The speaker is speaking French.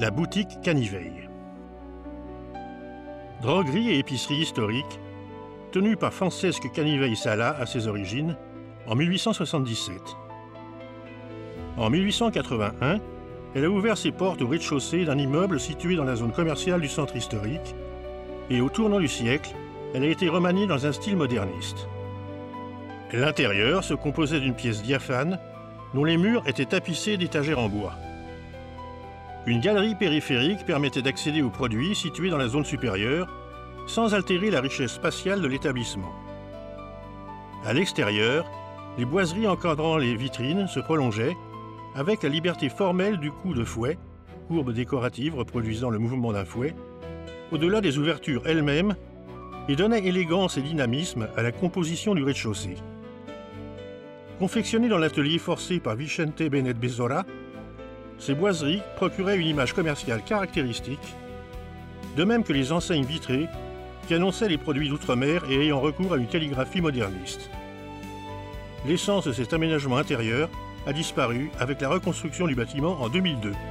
La boutique Caniveil. Droguerie et épicerie historique, tenue par Francesque Caniveil Sala à ses origines, en 1877. En 1881, elle a ouvert ses portes au rez-de-chaussée d'un immeuble situé dans la zone commerciale du centre historique, et au tournant du siècle, elle a été remaniée dans un style moderniste. L'intérieur se composait d'une pièce diaphane, dont les murs étaient tapissés d'étagères en bois. Une galerie périphérique permettait d'accéder aux produits situés dans la zone supérieure, sans altérer la richesse spatiale de l'établissement. À l'extérieur, les boiseries encadrant les vitrines se prolongeaient, avec la liberté formelle du coup de fouet, courbe décorative reproduisant le mouvement d'un fouet, au-delà des ouvertures elles-mêmes, et donnaient élégance et dynamisme à la composition du rez-de-chaussée. Confectionnées dans l'atelier forcé par Vicente Benet Bezora, ces boiseries procuraient une image commerciale caractéristique, de même que les enseignes vitrées qui annonçaient les produits d'outre-mer et ayant recours à une calligraphie moderniste. L'essence de cet aménagement intérieur a disparu avec la reconstruction du bâtiment en 2002.